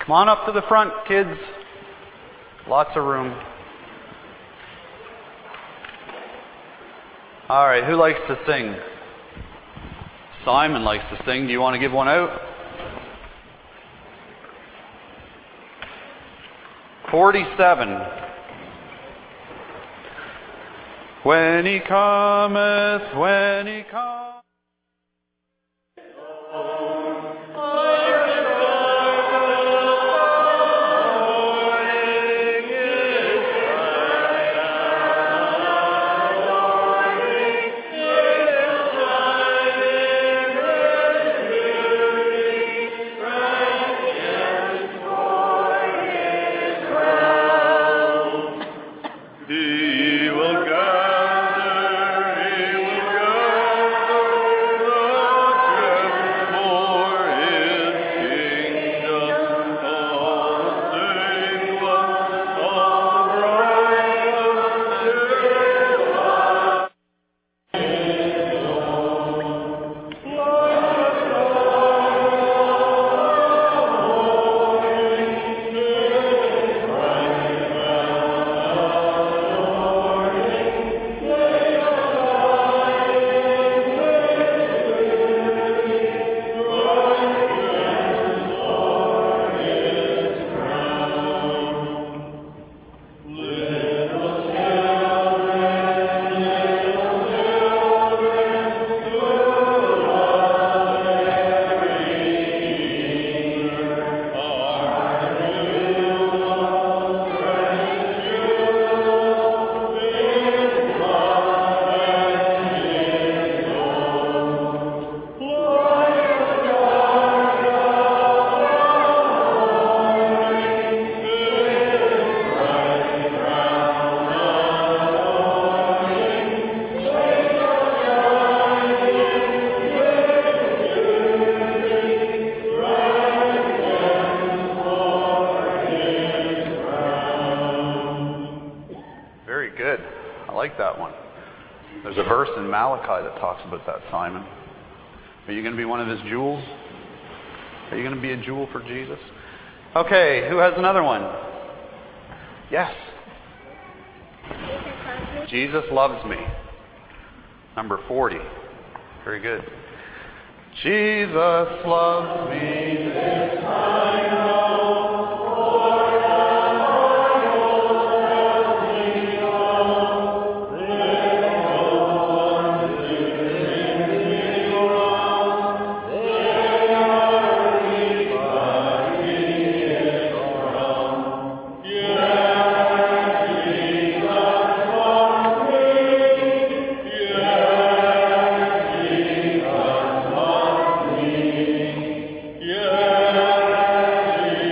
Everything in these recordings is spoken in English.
Come on up to the front, kids. Lots of room. All right, who likes to sing? Simon likes to sing. Do you want to give one out? 47. When he cometh, when he cometh. There's a verse in Malachi that talks about that, Simon. Are you going to be one of his jewels? Are you going to be a jewel for Jesus? Okay, who has another one? Yes. Jesus loves me. Number 40. Very good. Jesus loves me, this I know. Yeah.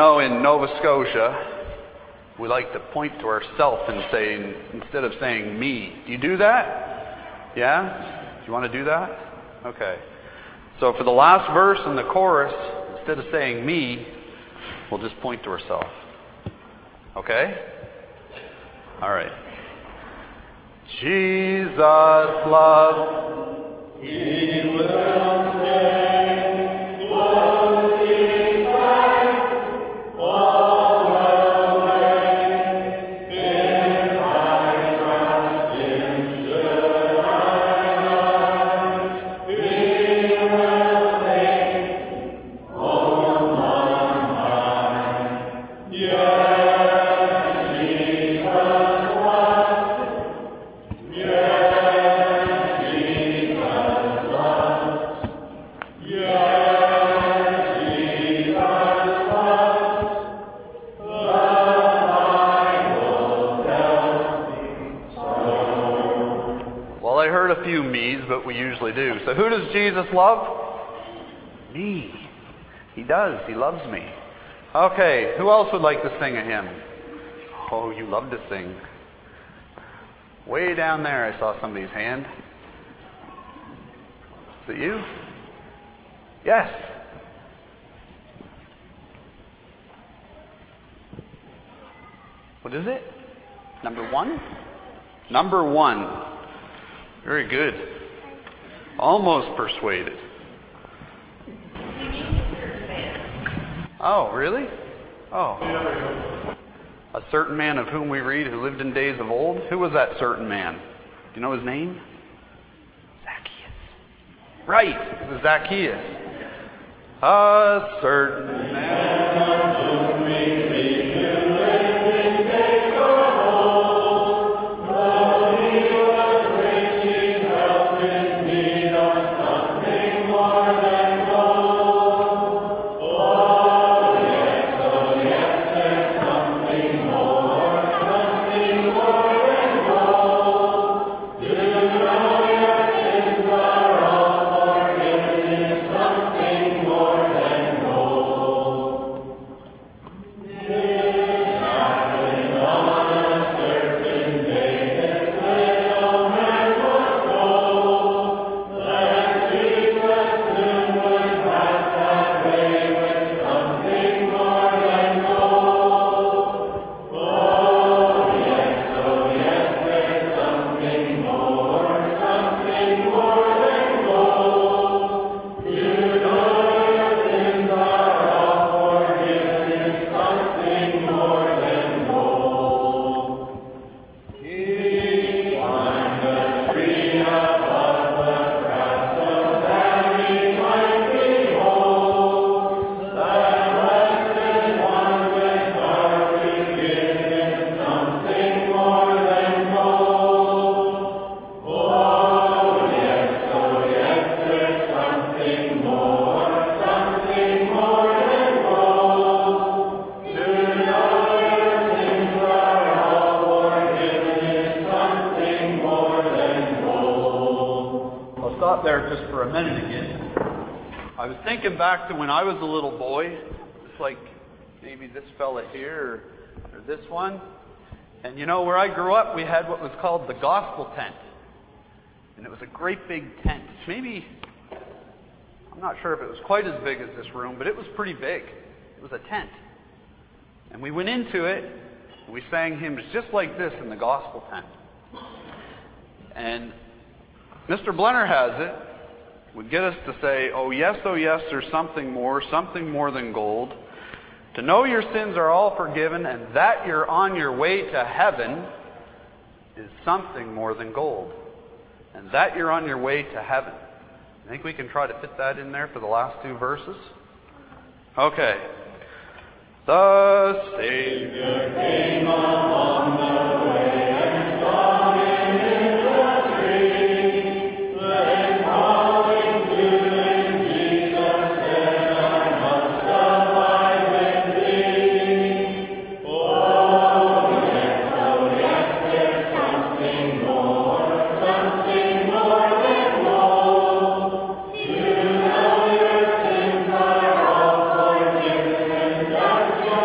You know, in Nova Scotia, we like to point to ourselves and say, instead of saying me. Do you do that? Yeah? Do you want to do that? Okay. So for the last verse in the chorus, instead of saying me, we'll just point to ourselves. Okay? All right. Jesus loves, He will stay closely tight all the way. If I trust Him, should I not, He will take hold on high. Yes, Jesus loves. Yes, Jesus loves. Yes, Jesus loves. The Bible tells me so. Well, I heard a few me's, but we usually do. So who does Jesus love? Me. He does. He loves me. Okay, who else would like to sing a hymn? Oh, you love to sing. Way down there, I saw somebody's hand. Is it you? Yes. What is it? Number 1? Number 1. Very good. Almost persuaded. Oh, really? Oh. A certain man of whom we read who lived in days of old. Who was that certain man? Do you know his name? Zacchaeus. Right. It was Zacchaeus. A certain man of whom we read who lived in days of old. Though he was rich, he felt his need of something more than gold. Oh, yes, there's something more than gold. Do you know your sins are all forgiven in something more than gold? This happened on a certain day. This little man was told that Jesus soon would pass that way with something more than gold. Oh yes, there's something more than gold. You know your sins are all forgiven in something more than gold. He climbed a tree above the crowd so that he might behold that blessed one with our forgiveness, something more than gold. Oh yes, there's something more than gold. To know your sins are all forgiven is something more than gold. I'll stop there just for a minute again. I was thinking back to when I was a little boy, just like maybe this fella here or this one. And you know, where I grew up, we had what was called the gospel tent. And it was a great big tent. Maybe, I'm not sure if it was quite as big as this room, but it was pretty big. It was a tent. And we went into it, and we sang hymns just like this in the gospel tent. And Mr. Blenner has it, would get us to say, oh yes, there's something more than gold. To know your sins are all forgiven, and that you're on your way to heaven is something more than gold. And that you're on your way to heaven. I think we can try to fit that in there for the last 2 verses. Okay. The Savior came along the way and saw him in the tree. Then calling to him, Jesus said, I must abide with thee. Oh yes, there's something more than gold. You know your sins are all forgiven, and that's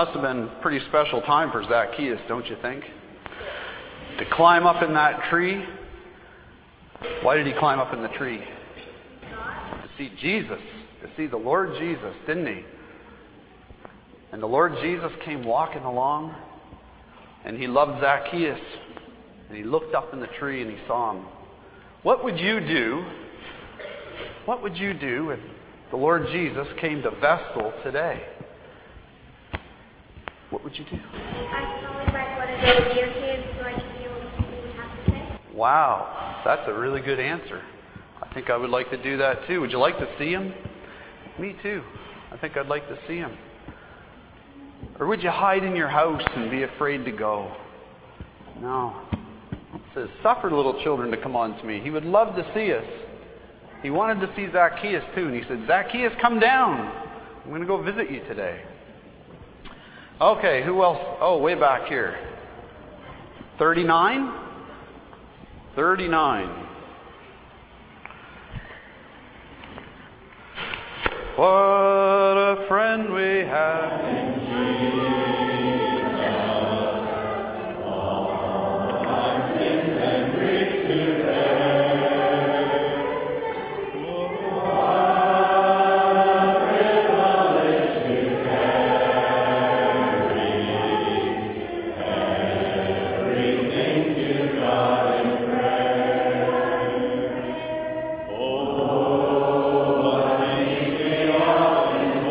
must have been a pretty special time for Zacchaeus, don't you think? To climb up in that tree. Why did he climb up in the tree? To see Jesus, to see the Lord Jesus, didn't he? And the Lord Jesus came walking along, and he loved Zacchaeus, and he looked up in the tree and he saw him. What would you do? What would you do if the Lord Jesus came to Vestal today? What would you do? I'd probably ride one of those deer cams so I can hear what he would have to say. Wow, that's a really good answer. I think I would like to do that too. Would you like to see him? Me too. I think I'd like to see him. Or would you hide in your house and be afraid to go? No. It says, suffer little children to come unto me. He would love to see us. He wanted to see Zacchaeus too. And he said, Zacchaeus, come down. I'm going to go visit you today. Okay, who else? Oh, way back here. 39? 39. What a friend we have in Jesus. All our sins and griefs to bear. What a privilege to carry everything to God in prayer. Oh, what peace we often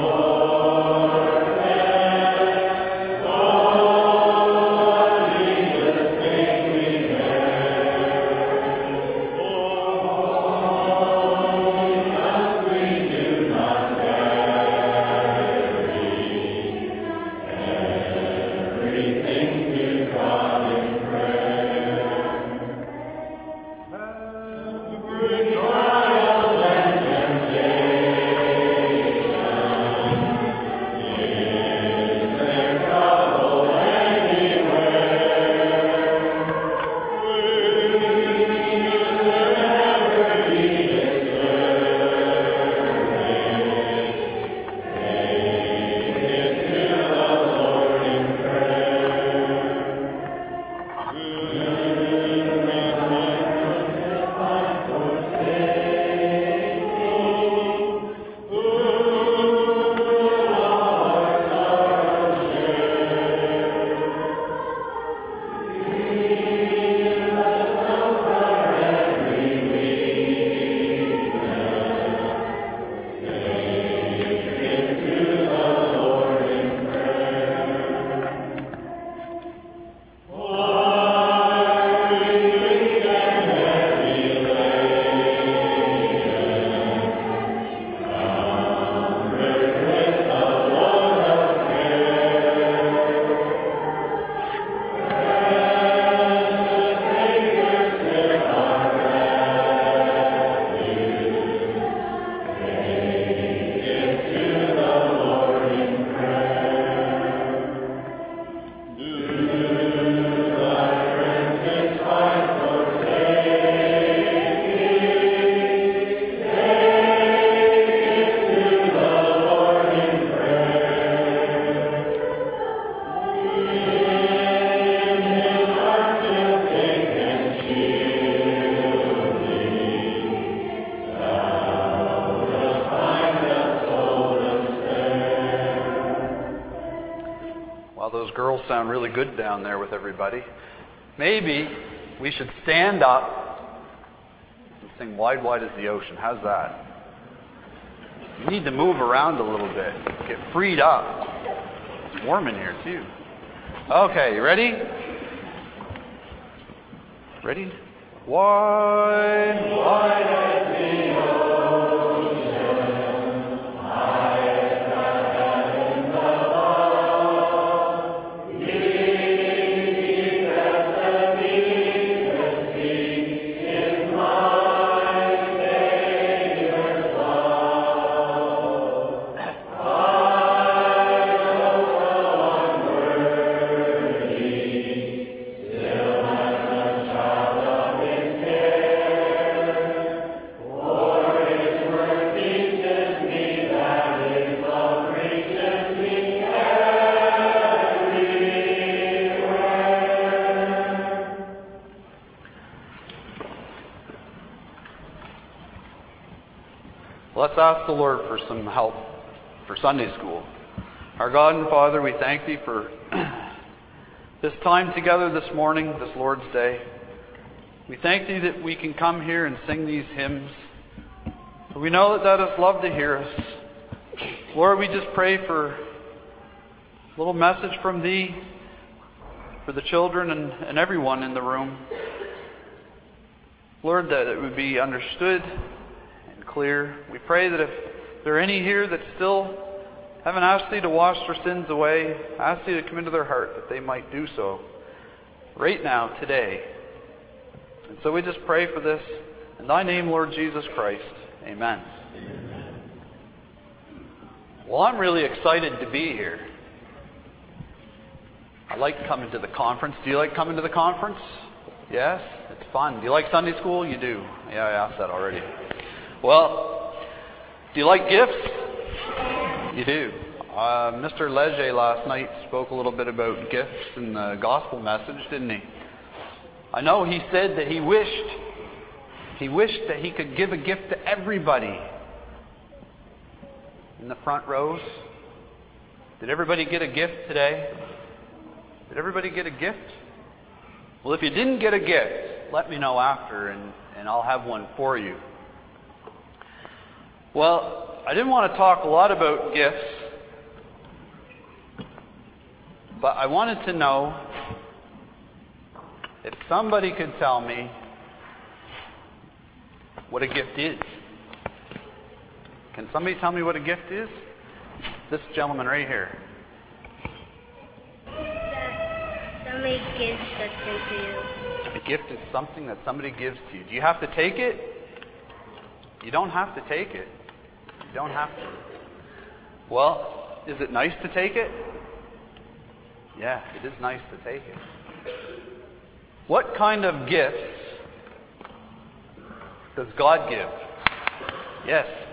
Sound really good down there with everybody. Maybe we should stand up and sing Wide, Wide is the Ocean. How's that? You need to move around a little bit. Get freed up. It's warm in here too. Okay, you ready? Ready? Wide, wide as the ocean, high as the heavens above, deep as the deepest sea, is my Savior's love. I go so unworthy, still as a child of His care. Oh, Let's ask the Lord for some help for Sunday school. Our God and Father, we thank Thee for this time together this morning, this Lord's Day. We thank Thee that we can come here and sing these hymns. We know that Thou dost love to hear us. Lord, we just pray for a little message from Thee for the children and everyone in the room. Lord, that it would be understood and clear. We pray that if there are any here that still haven't asked Thee to wash their sins away, ask Thee to come into their heart, that they might do so right now, today. And so we just pray for this in Thy name, Lord Jesus Christ. Amen. Well, I'm really excited to be here. I like coming to the conference. Do you like coming to the conference? Yes? It's fun. Do you like Sunday school? You do. Yeah, I asked that already. Well, do you like gifts? You do. Mr. Leger last night spoke a little bit about gifts in the gospel message, didn't he? I know he said that he wished that he could give a gift to everybody in the front rows. Did everybody get a gift today? Did everybody get a gift? Well, if you didn't get a gift, let me know after and I'll have one for you. Well, I didn't want to talk a lot about gifts, but I wanted to know if somebody could tell me what a gift is. Can somebody tell me what a gift is? This gentleman right here. Somebody gives something to you. A gift is something that somebody gives to you. Do you have to take it? You don't have to take it. You don't have to. Well, is it nice to take it? Yeah, it is nice to take it. What kind of gifts does God give? Yes.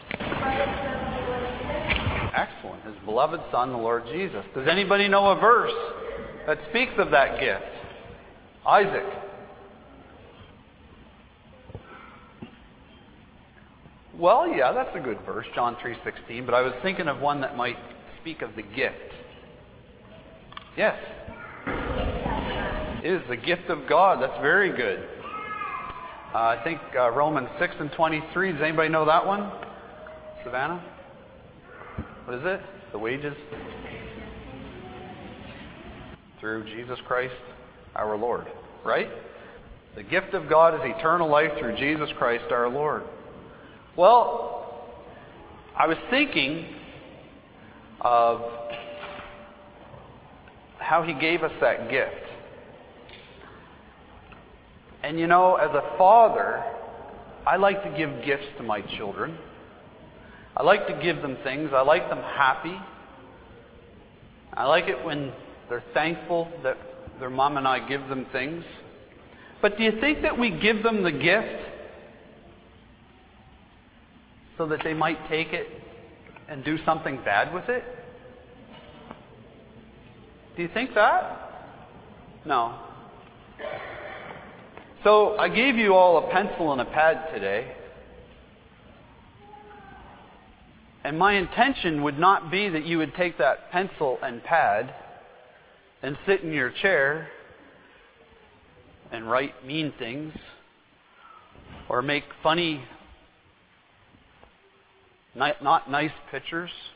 Excellent. His beloved Son, the Lord Jesus. Does anybody know a verse that speaks of that gift? Isaac. Well, yeah, that's a good verse, John 3:16, but I was thinking of one that might speak of the gift. Yes. It is the gift of God. That's very good. I think Romans 6:23. Does anybody know that one? Savannah? What is it? The wages? Through Jesus Christ, our Lord. Right? The gift of God is eternal life through Jesus Christ, our Lord. Well, I was thinking of how He gave us that gift. And you know, as a father, I like to give gifts to my children. I like to give them things. I like them happy. I like it when they're thankful that their mom and I give them things. But do you think that we give them the gift so that they might take it and do something bad with it? Do you think that? No. So I gave you all a pencil and a pad today. And my intention would not be that you would take that pencil and pad and sit in your chair and write mean things or make funny, not nice pictures.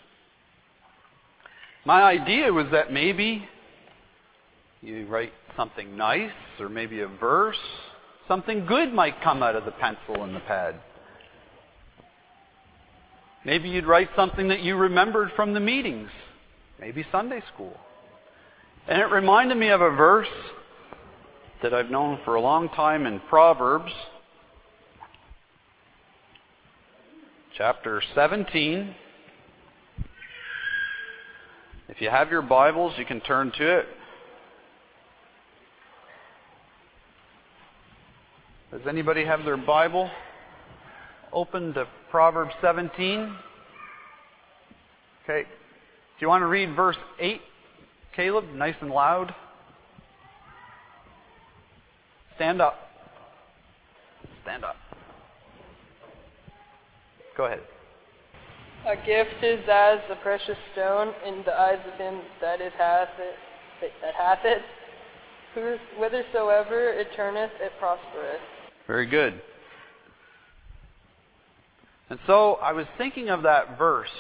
My idea was that maybe you write something nice or maybe a verse. Something good might come out of the pencil and the pad. Maybe you'd write something that you remembered from the meetings. Maybe Sunday school. And it reminded me of a verse that I've known for a long time in Proverbs, chapter 17. If you have your Bibles, you can turn to it. Does anybody have their Bible open to Proverbs 17? Okay. Do you want to read verse 8, Caleb? Nice and loud. Stand up. Stand up. Go ahead. A gift is as a precious stone in the eyes of him that hath it. Whithersoever it turneth, it prospereth. Very good. And so I was thinking of that verse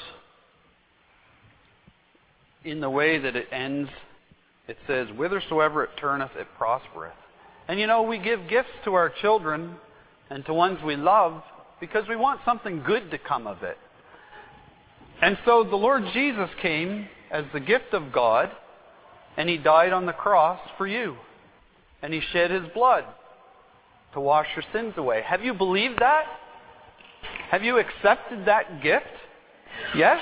in the way that it ends. It says, whithersoever it turneth, it prospereth. And you know, we give gifts to our children and to ones we love because we want something good to come of it. And so the Lord Jesus came as the gift of God, and He died on the cross for you. And He shed His blood to wash your sins away. Have you believed that? Have you accepted that gift? Yes?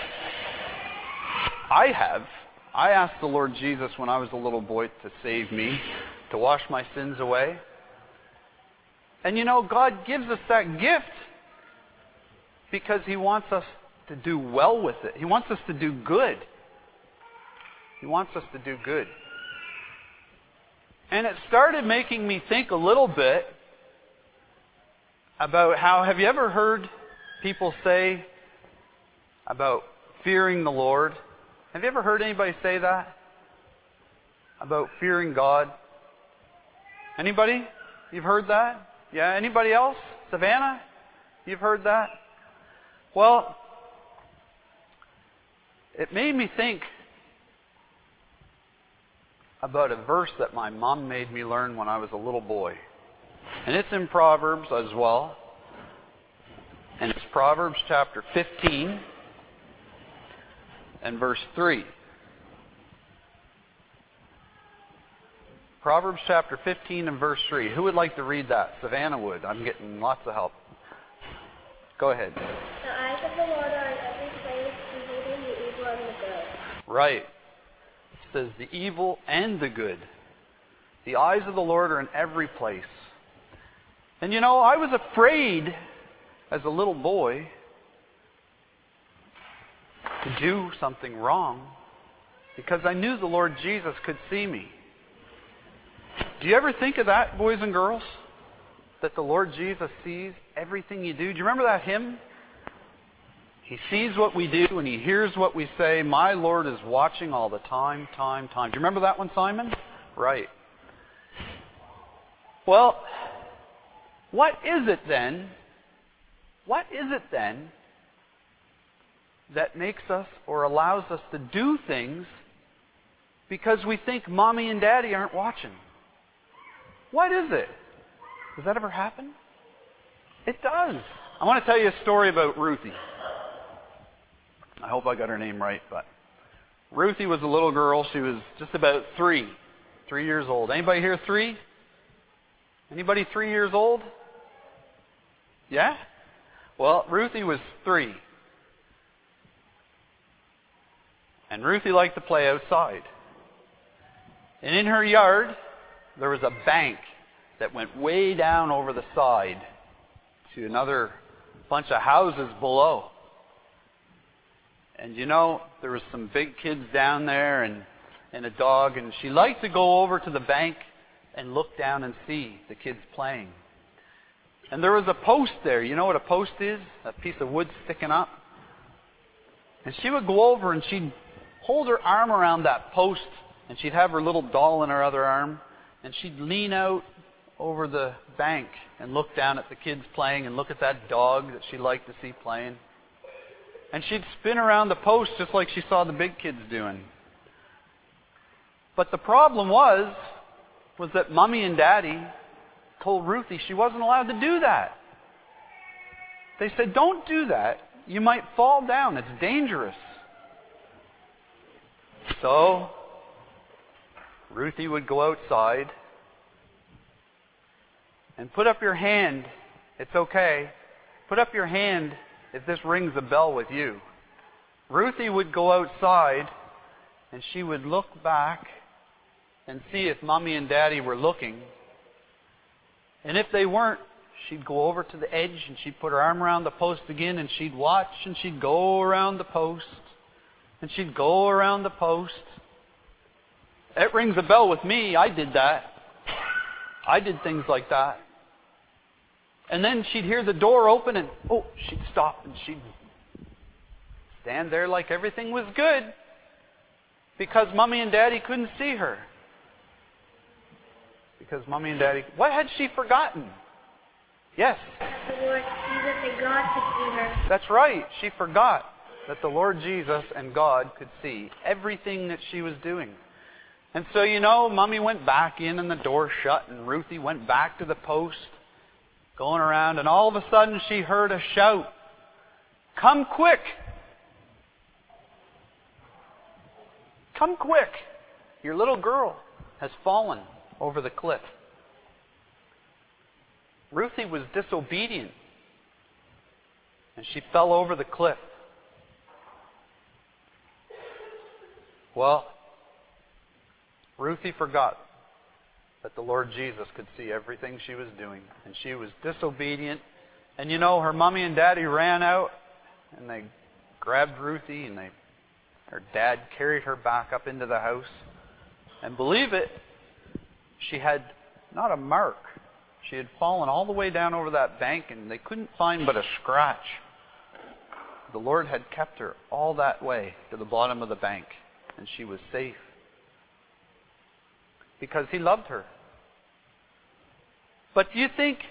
I have. I asked the Lord Jesus when I was a little boy to save me, to wash my sins away. And you know, God gives us that gift because He wants us to do well with it. He wants us to do good. He wants us to do good. And it started making me think a little bit about how, have you ever heard people say about fearing the Lord? Have you ever heard anybody say that? About fearing God? Anybody? You've heard that? Yeah, anybody else? Savannah? You've heard that? Well, it made me think about a verse that my mom made me learn when I was a little boy. And it's in Proverbs as well. And it's Proverbs chapter 15 and verse 3. Proverbs chapter 15 and verse 3. Who would like to read that? Savannah would. I'm getting lots of help. Go ahead. The eyes of the Lord are in every place, beholding the evil and the good. Right. It says the evil and the good. The eyes of the Lord are in every place. And you know, I was afraid as a little boy to do something wrong because I knew the Lord Jesus could see me. Do you ever think of that, boys and girls? That the Lord Jesus sees everything you do? Do you remember that hymn? He sees what we do and He hears what we say. My Lord is watching all the time. Do you remember that one, Simon? Right. Well, what is it then that makes us or allows us to do things because we think Mommy and Daddy aren't watching? What is it? Does that ever happen? It does. I want to tell you a story about Ruthie. I hope I got her name right, but Ruthie was a little girl. She was just about 3 years old. Anybody here 3? Anybody 3 years old? Yeah? Well, Ruthie was 3. And Ruthie liked to play outside. And in her yard, there was a bank that went way down over the side to another bunch of houses below. And you know, there was some big kids down there and a dog, and she liked to go over to the bank and look down and see the kids playing. And there was a post there. You know what a post is? A piece of wood sticking up. And she would go over and she'd hold her arm around that post, and she'd have her little doll in her other arm, and she'd lean out over the bank and look down at the kids playing and look at that dog that she liked to see playing. And she'd spin around the post just like she saw the big kids doing. But the problem was that Mommy and Daddy told Ruthie she wasn't allowed to do that. They said, don't do that. You might fall down. It's dangerous. So, Ruthie would go outside and put up your hand. It's okay. Put up your hand if this rings a bell with you. Ruthie would go outside and she would look back and see if Mommy and Daddy were looking. And if they weren't, she'd go over to the edge and she'd put her arm around the post again and she'd watch and she'd go around the post and she'd go around the post. It rings a bell with me. I did that. I did things like that. And then she'd hear the door open and, she'd stop and she'd stand there like everything was good because Mommy and Daddy couldn't see her. Because Mommy and Daddy... What had she forgotten? Yes? That the Lord Jesus and God could see her. That's right. She forgot that the Lord Jesus and God could see everything that she was doing. And so, Mommy went back in and the door shut, and Ruthie went back to the post, going around, and all of a sudden she heard a shout. Come quick! Come quick! Your little girl has fallen over the cliff. Ruthie was disobedient, and she fell over the cliff. Well, Ruthie forgot that the Lord Jesus could see everything she was doing, and she was disobedient. And her Mommy and Daddy ran out, and they grabbed Ruthie, and her dad carried her back up into the house. And believe it, she had not a mark. She had fallen all the way down over that bank, and they couldn't find but a scratch. The Lord had kept her all that way to the bottom of the bank, and she was safe. Because He loved her. But do you think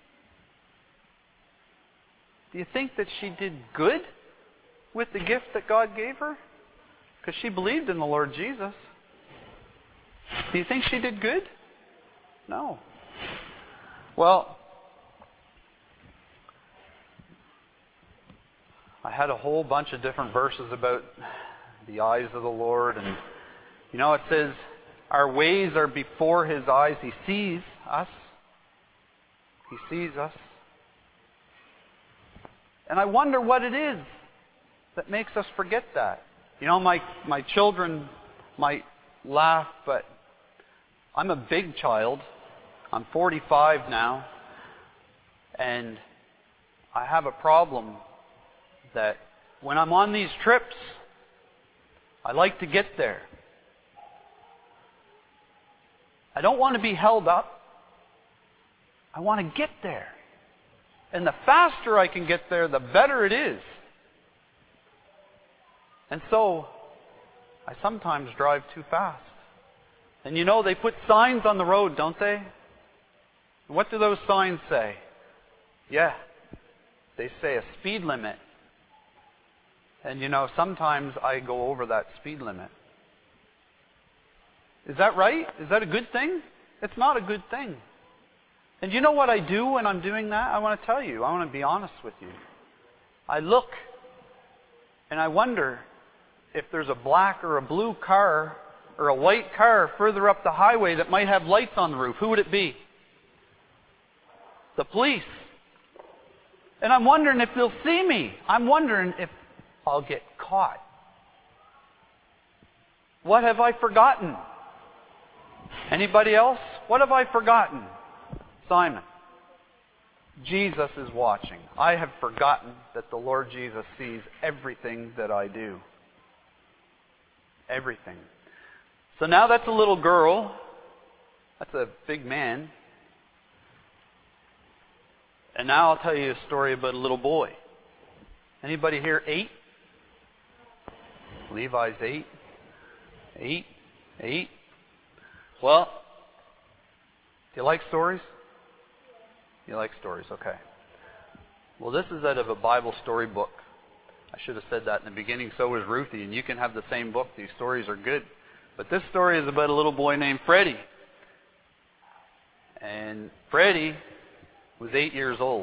that she did good with the gift that God gave her? Because she believed in the Lord Jesus. Do you think she did good? No. Well, I had a whole bunch of different verses about the eyes of the Lord. And, it says, our ways are before His eyes. He sees us. He sees us. And I wonder what it is that makes us forget that. My children might laugh, but I'm a big child. I'm 45 now, and I have a problem that when I'm on these trips, I like to get there. I don't want to be held up. I want to get there. And the faster I can get there, the better it is. And so, I sometimes drive too fast. And they put signs on the road, don't they? What do those signs say? Yeah, they say a speed limit. And sometimes I go over that speed limit. Is that right? Is that a good thing? It's not a good thing. And you know what I do when I'm doing that? I want to tell you. I want to be honest with you. I look and I wonder if there's a black or a blue car or a white car further up the highway that might have lights on the roof. Who would it be? The police. And I'm wondering if they'll see me. I'm wondering if I'll get caught. What have I forgotten? Anybody else? What have I forgotten? Simon. Jesus is watching. I have forgotten that the Lord Jesus sees everything that I do. Everything. So now that's a little girl. That's a big man. And now I'll tell you a story about a little boy. Anybody here 8? Levi's 8. 8. Well, do you like stories? You like stories, okay. Well, this is out of a Bible story book. I should have said that in the beginning. So was Ruthie, and you can have the same book. These stories are good. But this story is about a little boy named Freddie. And Freddie was 8 years old.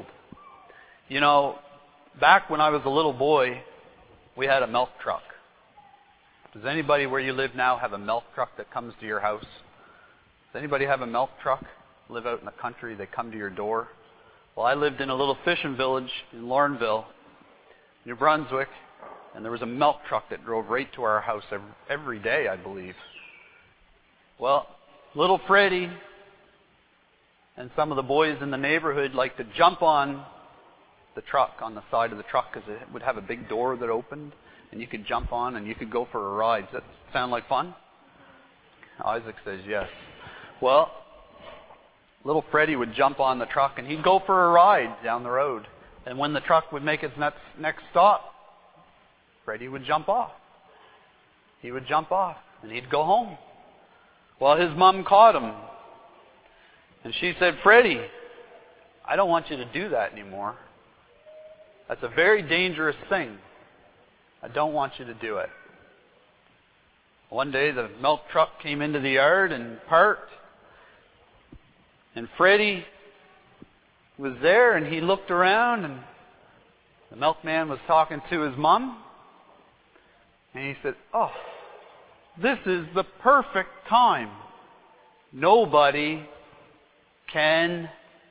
Back when I was a little boy, we had a milk truck. Does anybody where you live now have a milk truck that comes to your house? Does anybody have a milk truck? Live out in the country, they come to your door? Well, I lived in a little fishing village in Laurenville, New Brunswick, and there was a milk truck that drove right to our house every day, I believe. Well, little Freddie and some of the boys in the neighborhood liked to jump on the truck, on the side of the truck, because it would have a big door that opened, and you could jump on and you could go for a ride. Does that sound like fun? Isaac says yes. Well, little Freddie would jump on the truck and he'd go for a ride down the road. And when the truck would make its next stop, Freddie would jump off. He would jump off, and he'd go home. Well, his mom caught him, and she said, "Freddie, I don't want you to do that anymore. That's a very dangerous thing. I don't want you to do it." One day the milk truck came into the yard and parked, and Freddie was there, and he looked around, and the milkman was talking to his mom, and he said, "Oh, this is the perfect time. Nobody can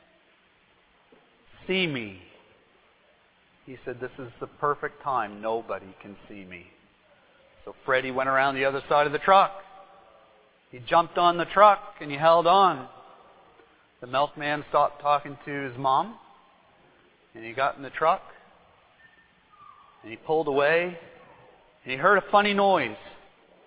see me." He said, "This is the perfect time. Nobody can see me." So Freddie went around the other side of the truck. He jumped on the truck and he held on. The milkman stopped talking to his mom, and he got in the truck, and he pulled away, and he heard a funny noise.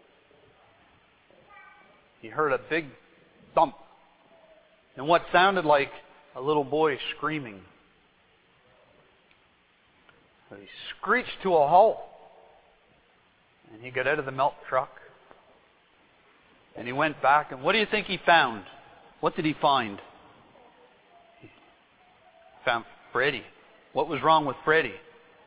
He heard a big thump, and what sounded like a little boy screaming. So he screeched to a halt, and he got out of the milk truck, and he went back, and what do you think he found? What did he find? He found Freddie. What was wrong with Freddie?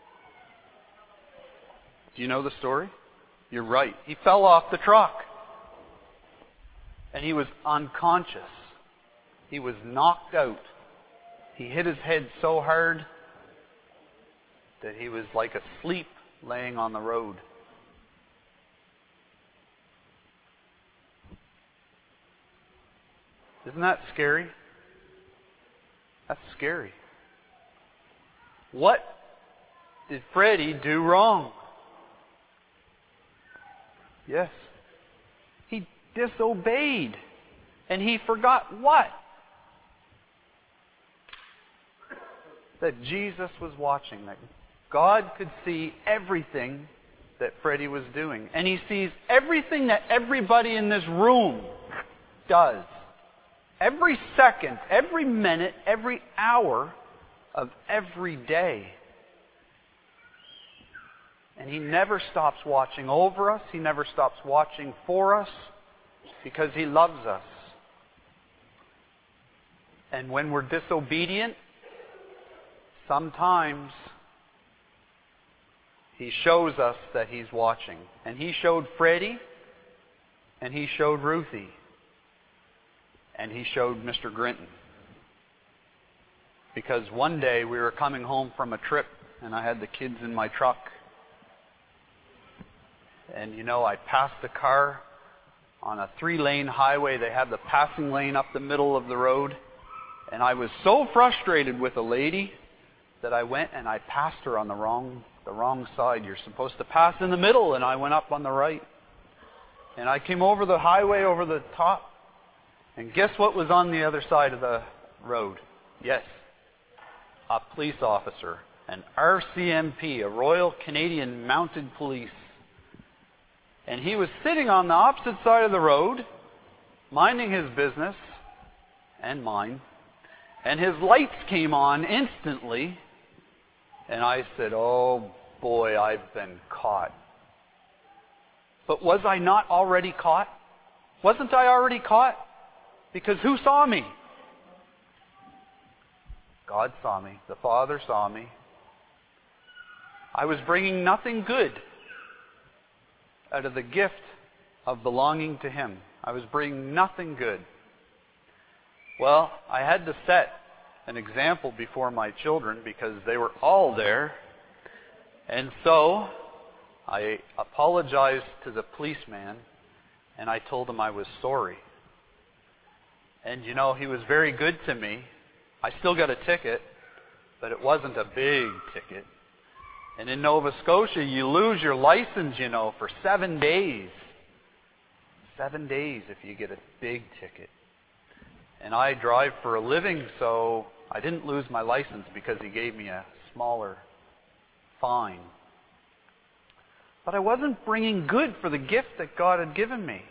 Do you know the story? You're right. He fell off the truck, and he was unconscious. He was knocked out. He hit his head so hard that he was like asleep laying on the road. Isn't that scary? That's scary. What did Freddie do wrong? Yes. He disobeyed. And he forgot what? That Jesus was watching, that God could see everything that Freddie was doing. And he sees everything that everybody in this room does. Every second, every minute, every hour of every day. And he never stops watching over us. He never stops watching for us because he loves us. And when we're disobedient, sometimes he shows us that he's watching. And he showed Freddie, and he showed Ruthie, and he showed Mr. Grinton. Because one day we were coming home from a trip, and I had the kids in my truck. And I passed a car on a 3-lane highway. They have the passing lane up the middle of the road. And I was so frustrated with a lady that I went and I passed her on the wrong side. You're supposed to pass in the middle, and I went up on the right. And I came over the highway over the top. And guess what was on the other side of the road? Yes, a police officer, an RCMP, a Royal Canadian Mounted Police. And he was sitting on the opposite side of the road, minding his business, and mine. And his lights came on instantly. And I said, "Oh boy, I've been caught." But was I not already caught? Wasn't I already caught? Because who saw me? God saw me. The Father saw me. I was bringing nothing good out of the gift of belonging to Him. I was bringing nothing good. Well, I had to set an example before my children because they were all there. And so I apologized to the policeman, and I told him I was sorry. And he was very good to me. I still got a ticket, but it wasn't a big ticket. And in Nova Scotia, you lose your license, for 7 days. 7 days if you get a big ticket. And I drive for a living, so I didn't lose my license because he gave me a smaller fine. But I wasn't bringing good for the gift that God had given me.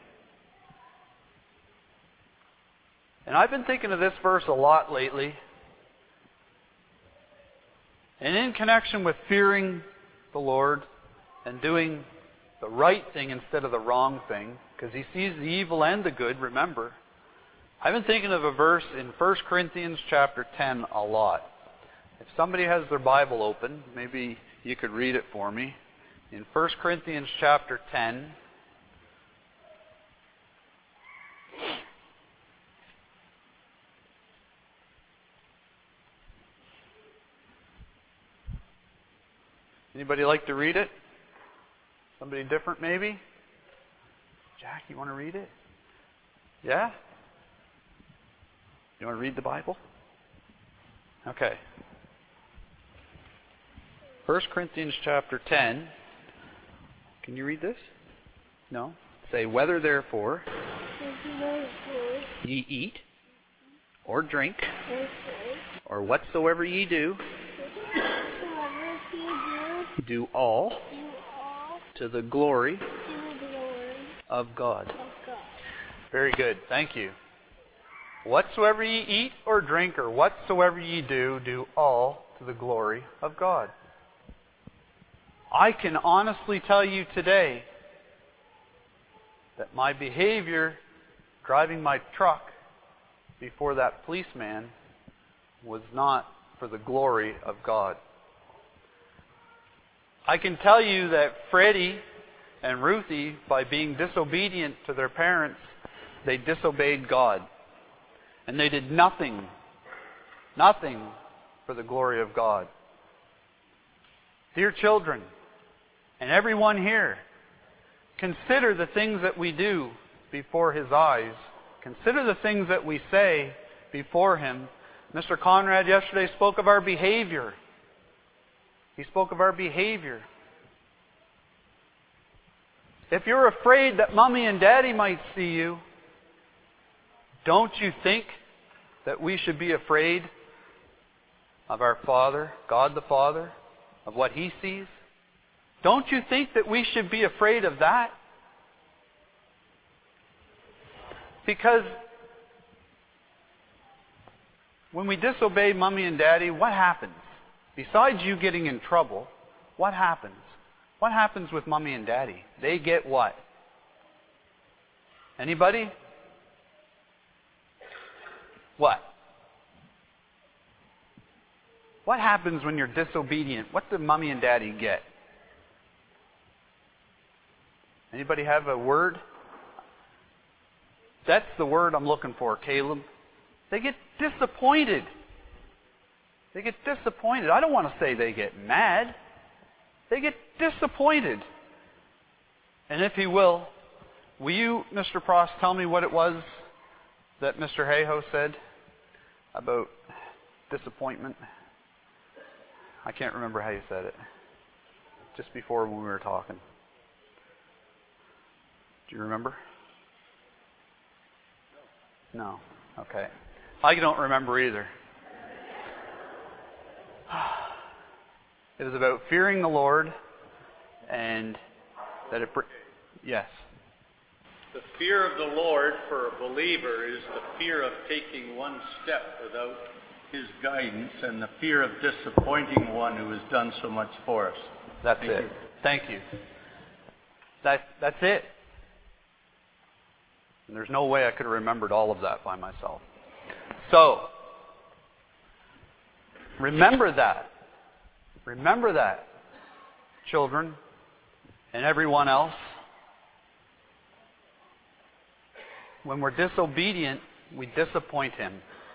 And I've been thinking of this verse a lot lately. And in connection with fearing the Lord, and doing the right thing instead of the wrong thing, because he sees the evil and the good, remember. I've been thinking of a verse in 1 Corinthians chapter 10 a lot. If somebody has their Bible open, maybe you could read it for me. In 1 Corinthians chapter 10, anybody like to read it? Somebody different maybe? Jack, you want to read it? Yeah? You want to read the Bible? Okay. 1 Corinthians chapter 10. Can you read this? No? Say, whether therefore ye eat, or drink, or whatsoever ye do, do all to the glory of God. Very good. Thank you. Whatsoever ye eat or drink or whatsoever ye do, do all to the glory of God. I can honestly tell you today that my behavior driving my truck before that policeman was not for the glory of God. I can tell you that Freddie and Ruthie, by being disobedient to their parents, they disobeyed God. And they did nothing for the glory of God. Dear children, and everyone here, consider the things that we do before His eyes. Consider the things that we say before Him. Mr. Conrad yesterday spoke of our behavior. He spoke of our behavior. If you're afraid that Mommy and Daddy might see you, don't you think that we should be afraid of our Father, God the Father, of what He sees? Don't you think that we should be afraid of that? Because when we disobey Mommy and Daddy, what happens? Besides you getting in trouble, what happens? What happens with Mommy and Daddy? They get what? Anybody? What? What happens when you're disobedient? What do Mommy and Daddy get? Anybody have a word? That's the word I'm looking for, Caleb. They get disappointed. They get disappointed. I don't want to say they get mad. They get disappointed. And if you will you, Mr. Prost, tell me what it was that Mr. Hayhoe said about disappointment? I can't remember how you said it. Just before when we were talking. Do you remember? No. Okay. I don't remember either. It was about fearing the Lord and that it... Yes. The fear of the Lord for a believer is the fear of taking one step without His guidance and the fear of disappointing one who has done so much for us. That's it. Thank you. That's it. And there's no way I could have remembered all of that by myself. So, remember that. Remember that, children, and everyone else. When we're disobedient, we disappoint Him.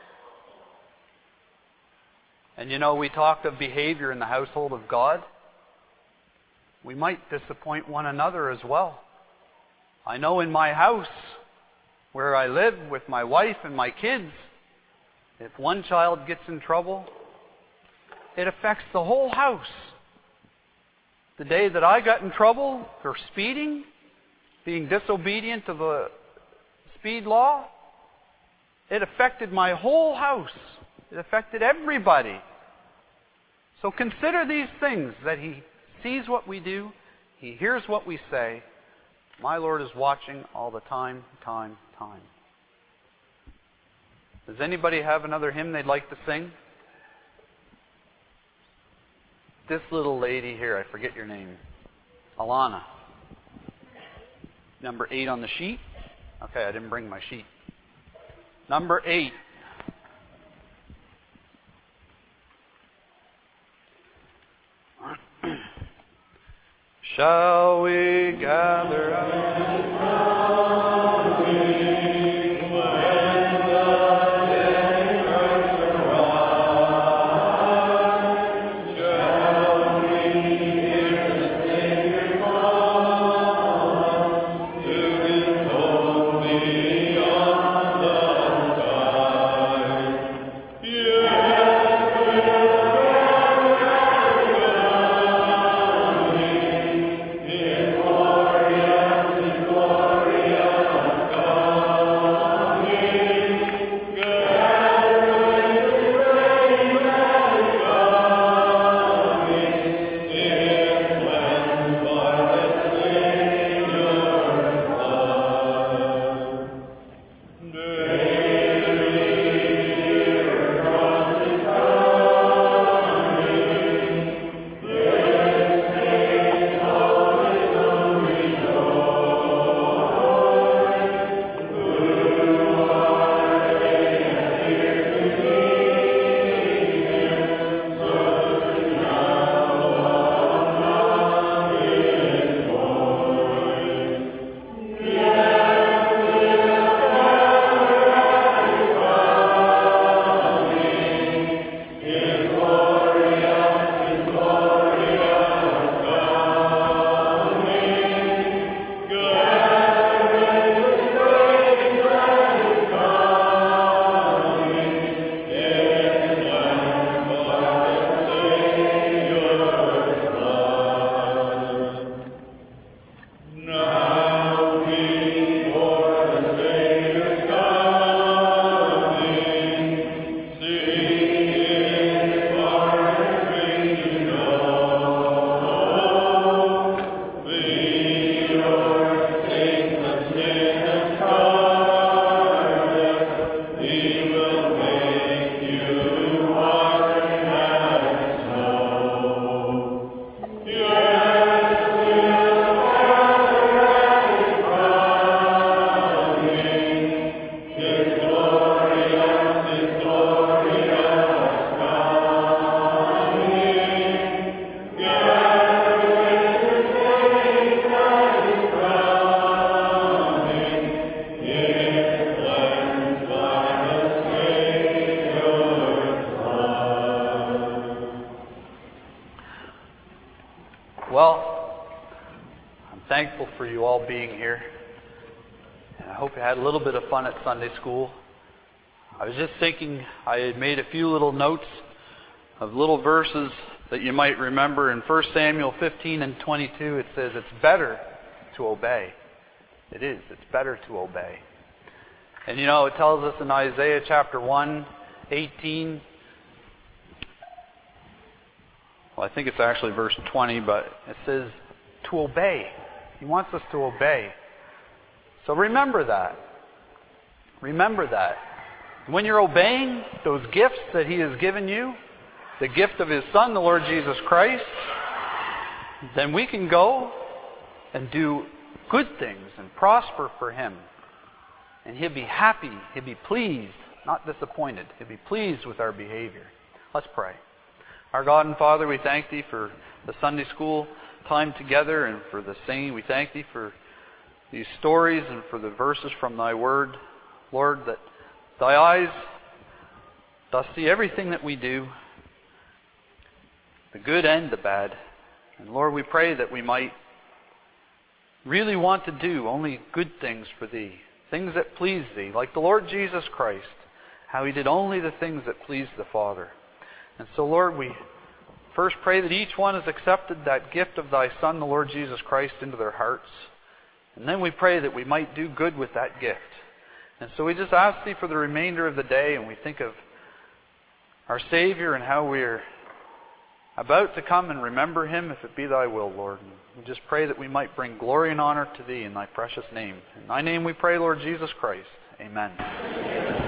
And you know, we talked of behavior in the household of God. We might disappoint one another as well. I know in my house, where I live with my wife and my kids, if one child gets in trouble, it affects the whole house. The day that I got in trouble for speeding, being disobedient to the speed law, it affected my whole house. It affected everybody. So consider these things, that He sees what we do, He hears what we say. My Lord is watching all the time. Does anybody have another hymn they'd like to sing? This little lady here, I forget your name. Alana. Number 8 on the sheet. Okay, I didn't bring my sheet. Number 8. Shall we gather? Well, I'm thankful for you all being here. And I hope you had a little bit of fun at Sunday school. I was just thinking, I had made a few little notes of little verses that you might remember. In 1 Samuel 15 and 22, it says, it's better to obey. It is. It's better to obey. And you know, it tells us in Isaiah chapter 1, 18, well, I think it's actually verse 20, but it says to obey. He wants us to obey. So remember that. Remember that. When you're obeying those gifts that He has given you, the gift of His Son, the Lord Jesus Christ, then we can go and do good things and prosper for Him. And He'll be happy. He'll be pleased, not disappointed. He'll be pleased with our behavior. Let's pray. Our God and Father, we thank Thee for the Sunday school time together and for the singing. We thank Thee for these stories and for the verses from Thy Word. Lord, that Thy eyes doth see everything that we do, the good and the bad. And Lord, we pray that we might really want to do only good things for Thee, things that please Thee, like the Lord Jesus Christ, how He did only the things that pleased the Father. And so, Lord, we first pray that each one has accepted that gift of Thy Son, the Lord Jesus Christ, into their hearts. And then we pray that we might do good with that gift. And so we just ask Thee for the remainder of the day, and we think of our Savior and how we're about to come and remember Him, if it be Thy will, Lord. And we just pray that we might bring glory and honor to Thee in Thy precious name. In Thy name we pray, Lord Jesus Christ. Amen.